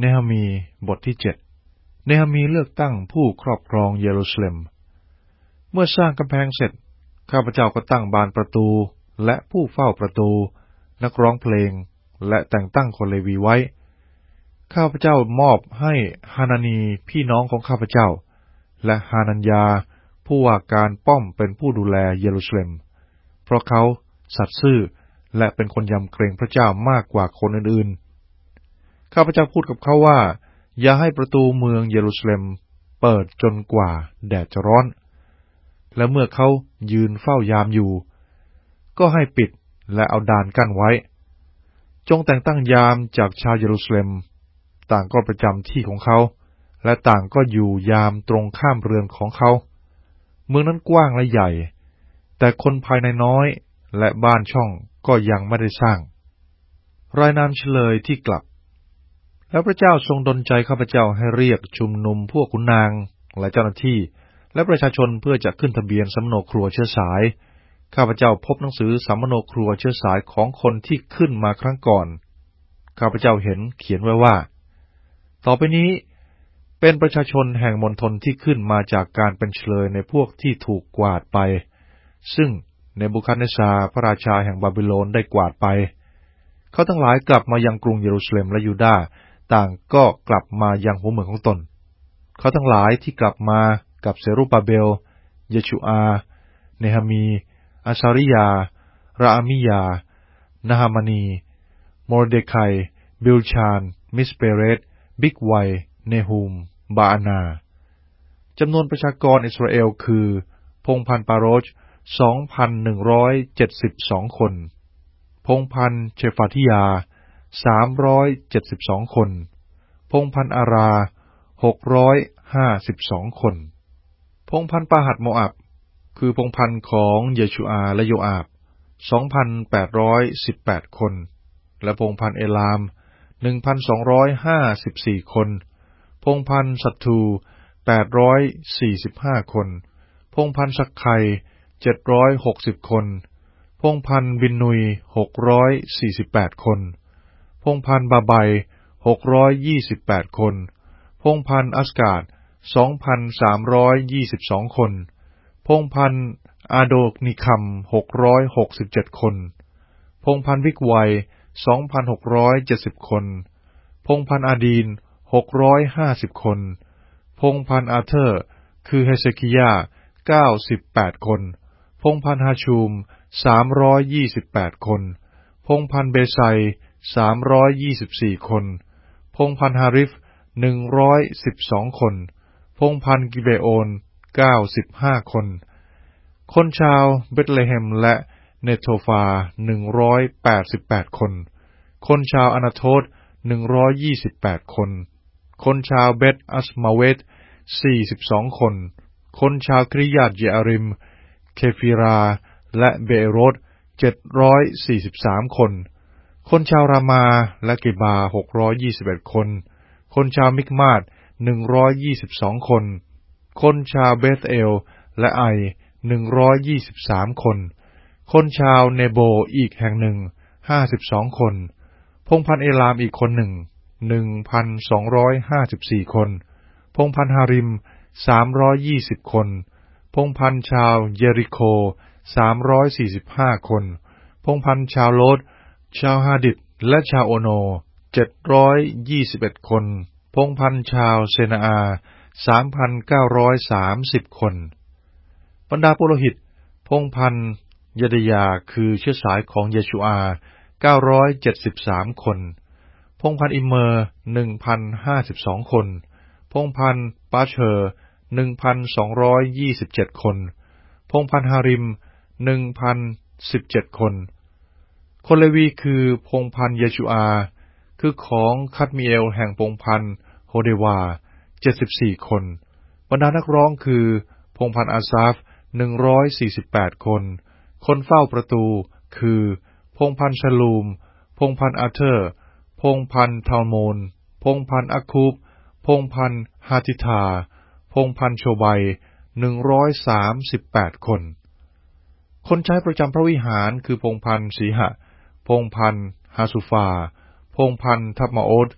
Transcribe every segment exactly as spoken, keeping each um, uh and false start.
เนหะมีบทที่เจ็ดเนหะมีเลือกตั้งผู้ครอบครองเยรูซาเล็มเมื่อสร้างกำแพงเสร็จข้าพเจ้าก็ตั้งบานประตูและผู้เฝ้าประตูนักร้องเพลงและแต่งตั้งคนเลวีไว้ข้าพเจ้ามอบให้ฮานานีพี่น้องของข้าพเจ้าและฮานัญญาผู้ว่าการป้อมเป็นผู้ดูแลเยรูซาเล็มเพราะเขาสัตย์ซื่อและเป็นคนยำเกรงพระเจ้ามากกว่าคนอื่นๆข้าพเจ้าพูดกับเขาว่าอย่าให้ประตูเมืองเยรูซาเล็มเปิดจนกว่าแดดจะร้อนและเมื่อเขายืนเฝ้ายามอยู่ก็ให้ปิดและเอาด่านกั้นไว้จงแต่งตั้งยามจากชาวเยรูซาเล็มต่างก็ประจำที่ของเขาและต่างก็อยู่ยามตรงข้ามเรือนของเขาเมืองนั้นกว้างและใหญ่แต่คนภายในน้อยและบ้านช่องก็ยังไม่ได้สร้างรายนามเฉลยที่กลับแล้วพระเจ้าทรงดลใจข้าพเจ้าให้เรียกชุมนุมพวกขุนนางและเจ้าหน้าที่และประชาชนเพื่อจะขึ้นทะเบียนสำโนครัวเชื้อสายข้าพเจ้าพบหนังสือสำโนครัวเชื้อสายของคนที่ขึ้นมาครั้งก่อนข้าพเจ้าเห็นเขียนไว้ว่าต่อไปนี้เป็นประชาชนแห่งมณฑลที่ขึ้นมาจากการเป็นเฉลยในพวกที่ถูกกวาดไปซึ่งเนบูคัดเนซาร์พระราชาแห่งบาบิโลนได้กวาดไปเขาทั้งหลายกลับมายังกรุงเยรูซาเล็มและยูดาห์ต่างก็กลับมายังหัวเมืองของตนเขาทั้งหลายที่กลับมากับเซรุบาเบลเยชูอาเนหะมีอาซาริยาราอามิยานาฮามานีโมรเดคายบิลชานมิสเปเรตบิกไวเนฮูมบาอานาจำนวนประชากรอิสราเอลคือพงศ์พันธุ์ปาโรช สองพันหนึ่งร้อยเจ็ดสิบสอง คนพงศ์พันธุ์เชฟาติยาสามร้อยเจ็ดสิบสองคนพงศ์พันธุ์อาราหกร้อยห้าสิบสองคนพงศ์พันธุ์ปาหัดโมอับคือพงศ์พันธุ์ของเยชูอาและโยอาบ สองพันแปดร้อยสิบแปด คนและพงศ์พันธุ์เอลาม หนึ่งพันสองร้อยห้าสิบสี่ คนพงศ์พันธุ์สัตทูแปดร้อยสี่สิบห้า คนพงศ์พันธุ์สักไคเจ็ดร้อยหกสิบ คนพงศ์พันธุ์บินนุยหกร้อยสี่สิบแปด คนพงศ์พันธุ์บาไบหกร้อยยี่สิบแปด คนพงศ์พันธุ์อัสกาด สองพันสามร้อยยี่สิบสอง คนพงศ์พันธุ์อาโดนิคัมหกร้อยหกสิบเจ็ด คนพงศ์พันธุ์วิกไว สองพันหกร้อยเจ็ดสิบ คนพงศ์พันธุ์อาดีนหกร้อยห้าสิบ คนพงศ์พันธุ์อาเธอร์คือเฮเซคิยาเก้าสิบแปด คนพงศ์พันธุ์ฮาชูมสามร้อยยี่สิบแปด คนพงศ์พันธุ์เบไซสามร้อยยี่สิบสี่ คนพงศ์พันธุ์ฮาริฟหนึ่งร้อยสิบสอง คนพงศ์พันธุ์กิเบโอนเก้าสิบห้า คนคนชาวเบธเลเฮมและเนโทฟาหนึ่งร้อยแปดสิบแปด คนคนชาวอนาโทตหนึ่งร้อยยี่สิบแปด คนคนชาวเบธอัสมาเวตสี่สิบสอง คนคนชาวคริยาตเยอาริมเคฟิราและเบเอโรตเจ็ดร้อยสี่สิบสาม คนคนชาวรามาและเกบาหกร้อยยี่สิบเอ็ด คนคนชาวมิกมาดหนึ่งร้อยยี่สิบสอง คนคนชาวเบธเอลและไอหนึ่งร้อยยี่สิบสาม คนคนชาวเนโบอีกแห่งหนึ่งห้าสิบสองคนพงศ์พันธุ์เอลามอีกคนหนึ่ง หนึ่งพันสองร้อยห้าสิบสี่ คนพงศ์พันธุ์ฮาริมสามร้อยยี่สิบ คนพงศ์พันธุ์ชาวเยริโคสามร้อยสี่สิบห้า คนพงศ์พันธุ์ชาวโลดชาวฮาดิดและชาวโอโนเจ็ดร้อยยี่สิบเอ็ด คนพงศ์พันธุ์ชาวเซนาอา สามพันเก้าร้อยสามสิบ คนบรรดาปุโรหิตพงศ์พันธุ์เยดยาคือเชื้อสายของเยชูอาเก้าร้อยเจ็ดสิบสาม คนพงศ์พันธุ์อิเมอร์ หนึ่งพันห้าสิบสอง คนพงศ์พันธุ์ปาเชอร์ หนึ่งพันสองร้อยยี่สิบเจ็ด คนพงศ์พันธุ์ฮาริม หนึ่งพันสิบเจ็ด คนคนเลวีคือพงศ์พันธุ์เยชูอาคือของคัดมีเอลแห่งพงศ์พันธุ์โฮเดวาเจ็ดสิบสี่ คนบรรดานักร้องคือพงศ์พันธุ์อาซาฟหนึ่งร้อยสี่สิบแปด คนคนเฝ้าประตูคือพงศ์พันธุ์ชลูมพงศ์พันธุ์อาเธอร์พงศ์พันธุ์ทาลโมนพงศ์พันธุ์อาคูบพงศ์พันธุ์ฮาติธาพงศ์พันธุ์โชไบหนึ่งร้อยสามสิบแปด คนคนใช้ประจำพระวิหารคือพงศ์พันธุ์สีหะพงศ์พันธุ์ฮาสุฟาพงศ์พันธุ์ทับมาโอด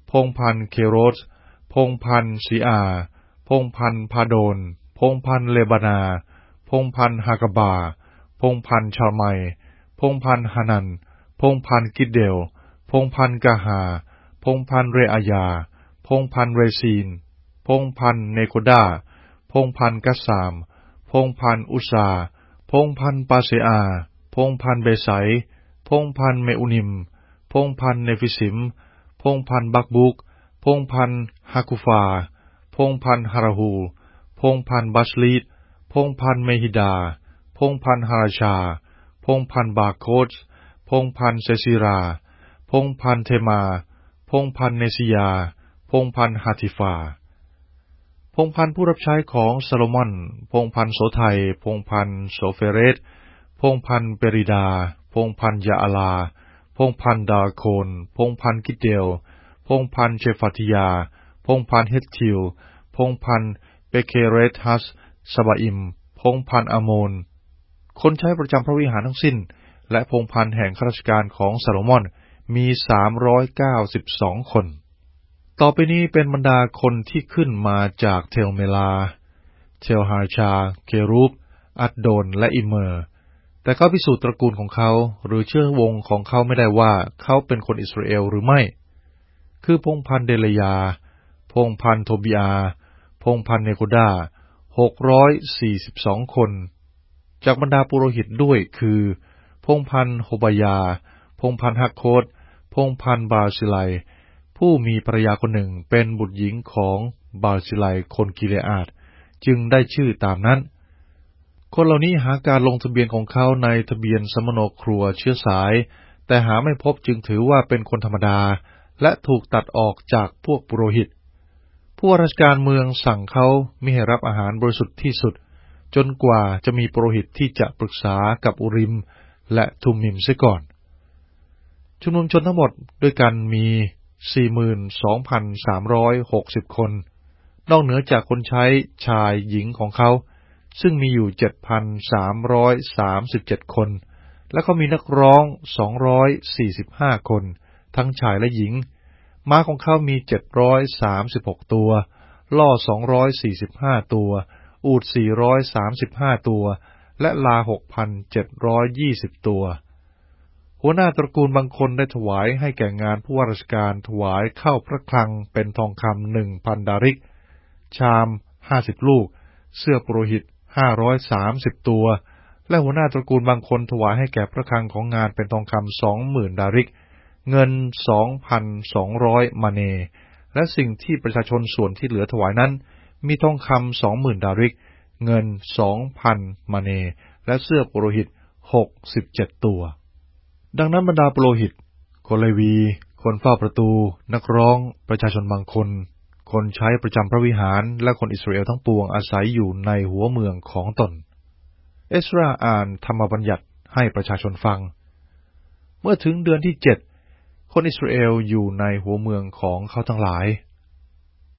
พงศ์พันธุ์เคโรสพงศ์พันธุ์ซีอาพงศ์พันธุ์พาโดนพงศ์พันธุ์เลบานาพงศ์พันธุ์ฮากาบาพงศ์พันธุ์ชาลไมพงศ์พันธุ์ฮานันพงศ์พันธุ์กิดเดลพงศ์พันธุ์กาฮาพงศ์พันธุ์เรอายาพงศ์พันธุ์เรซีนพงศ์พันธุ์เนโคดาพงศ์พันธุ์กัสสามพงศ์พันธุ์อุซาพงศ์พันธุ์ปาเซอาพงศ์พันธุ์เบไซพงศ์พันธุ์เมอุนิมพงศ์พันธุ์เนฟิสิมพงศ์พันธุ์บักบุกพงศ์พันธุ์ฮากุฟาพงศ์พันธุ์ฮาราฮูพงศ์พันธุ์บัสลีดพงศ์พันธุ์เมฮิดาพงศ์พันธุ์ฮาราชาพงศ์พันธุ์บาโคสพงศ์พันธุ์เซซิราพงศ์พันธุ์เทมาพงศ์พันธุ์เนซิยาพงศ์พันธุ์ฮาติฟาพงศ์พันธุ์ผู้รับใช้ของซาโลมอนพงศ์พันธุ์โสไทพงศ์พันธุ์โสเฟเรตพงศ์พันธุ์เปริดาพงศ์พันธุ์ยาอาลาพงศ์พันธุ์ดาโคนพงศ์พันธุ์กิเดลพงศ์พันธุ์เชฟาติยาพงศ์พันธุ์เฮตทิลพงศ์พันธุ์เปเคเรทัสสบาอิมพงศ์พันธุ์อโมนคนใช้ประจำพระวิหารทั้งสิ้นและพงศ์พันธุ์แห่งข้าราชการของซาโลมอนมีสามร้อยเก้าสิบสองคนต่อไปนี้เป็นบรรดาคนที่ขึ้นมาจากเทลเมลาเทลฮาชาเครูบอัดโดนและอิเมอร์แต่เขาพิสูจน์ตระกูลของเขาหรือเชื้อวงของเขาไม่ได้ว่าเขาเป็นคนอิสราเอลหรือไม่คือพงศ์พันธุ์เดลยาพงศ์พันธุ์โทบิอาพงศ์พันธุ์เนโกดาหกร้อยสี่สิบสองคนจากบรรดาปุโรหิตด้วยคือพงศ์พันธุ์โฮบายาพงศ์พันธุ์ฮักโคดพงศ์พันธุ์บาซิไลผู้มีภรรยาคนหนึ่งเป็นบุตรหญิงของบาซิไลคนกิเลอาดจึงได้ชื่อตามนั้นคนเหล่านี้หาการลงทะเบียนของเขาในทะเบียนสมโนครัวเชื้อสายแต่หาไม่พบจึงถือว่าเป็นคนธรรมดาและถูกตัดออกจากพวกปุโรหิตผู้ว่าราชการเมืองสั่งเขามิให้รับอาหารบริสุทธิ์ที่สุดจนกว่าจะมีปุโรหิตที่จะปรึกษากับอุริมและทุมมิมเสียก่อนชุมนุมชนทั้งหมดด้วยกันมี สี่หมื่นสองพันสามร้อยหกสิบ คนนอกเหนือจากคนใช้ชายหญิงของเขาซึ่งมีอยู่ เจ็ดพันสามร้อยสามสิบเจ็ด คนและก็มีนักร้องสองร้อยสี่สิบห้าคนทั้งชายและหญิงม้าของเขามีเจ็ดร้อยสามสิบหกตัวล่อสองร้อยสี่สิบห้าตัวอูฐสี่ร้อยสามสิบห้าตัวและลา หกพันเจ็ดร้อยยี่สิบ ตัวหัวหน้าตระกูลบางคนได้ถวายให้แก่งานผู้ว่าราชการถวายเข้าพระคลังเป็นทองคำ หนึ่งพัน ดาริกชามห้าสิบลูกเสื้อปุโรหิตห้าร้อยสามสิบตัวและหัวหน้าตระกูลบางคนถวายให้แก่พระคลังของงานเป็นทองคำ สองหมื่น ดาริกเงิน สองพันสองร้อย มาเนและสิ่งที่ประชาชนส่วนที่เหลือถวายนั้นมีทองคำ สองหมื่น ดาริกเงิน สองพัน มาเนและเสื้อปุโรหิตหกสิบเจ็ดตัวดังนั้นบรรดาปุโรหิตคนเลวีคนเฝ้าประตูนักร้องประชาชนบางคนคนใช้ประจำพระวิหารและคนอิสราเอลทั้งปวงอาศัยอยู่ในหัวเมืองของตนเอสราอ่านธรรมบัญญัติให้ประชาชนฟังเมื่อถึงเดือนที่เจ็ดคนอิสราเอลอยู่ในหัวเมืองของเขาทั้งหลาย